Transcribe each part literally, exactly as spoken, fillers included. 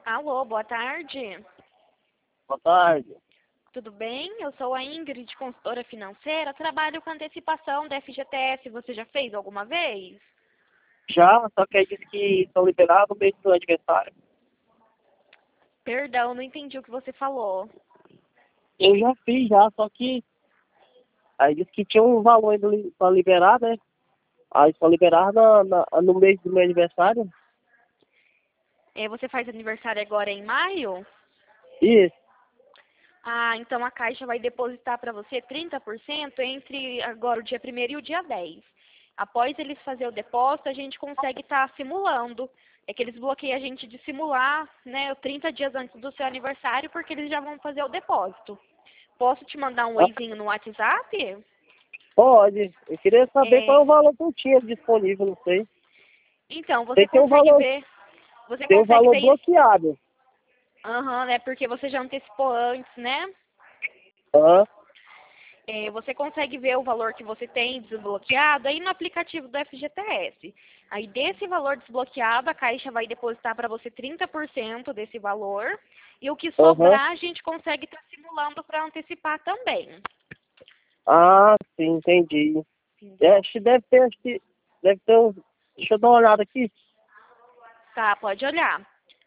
Alô, boa tarde. Boa tarde. Tudo bem? Eu sou a Ingrid, consultora financeira. Trabalho com antecipação da F G T S. Você já fez alguma vez? Já, só que aí disse que estão liberados no mês do aniversário. Perdão, não entendi o que você falou. Eu já fiz já, só que aí disse que tinha um valor ainda para liberar, né? Aí só liberar na, na- no mês do meu aniversário. É, você faz aniversário agora em maio? Isso. Ah, então a Caixa vai depositar para você trinta por cento entre agora o dia primeiro e o dia dez. Após eles fazer o depósito, a gente consegue estar simulando. É que eles bloqueiam a gente de simular, né, trinta dias antes do seu aniversário, porque eles já vão fazer o depósito. Posso te mandar um Ah, oizinho no WhatsApp? pode. Eu queria saber qual é É, o valor que eu tinha disponível, não sei. então, você Sei que tem um consegue valor, ver, você tem um consegue valor ver isso? bloqueado. Aham, é porque você já antecipou antes, né? Aham. É, você consegue ver o valor que você tem desbloqueado aí no aplicativo do F G T S. Aí desse valor desbloqueado, a Caixa vai depositar para você trinta por cento desse valor. E o que Aham. sobrar, a gente consegue estar simulando para antecipar também. Ah, sim, entendi. É, Entendeu? acho que deve ter, acho que deve ter um. Deixa eu dar uma olhada aqui. Tá, pode olhar.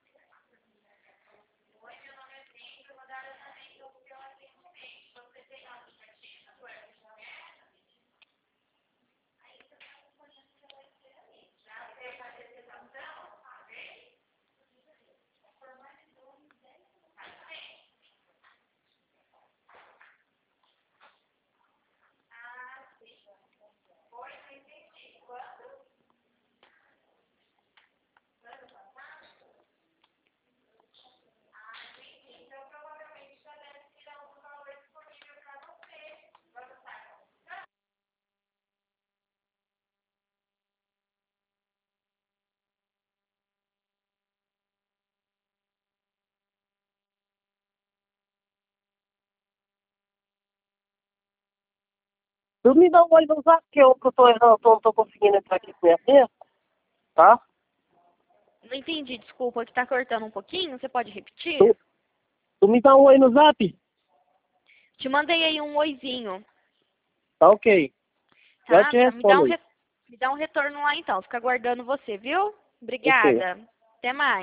Tu me dá um olho no zap, que eu, que eu tô errando, tô, não tô conseguindo entrar aqui com minha senha, tá? Não entendi, desculpa, que tá cortando um pouquinho. Você pode repetir? Tu, tu me dá um oi no zap? Te mandei aí um oizinho, Tá ok. Já tá? te Já me dá um, respondo aí. re- me dá um retorno lá então. Fica aguardando você, viu? Ok. Obrigada. Até mais.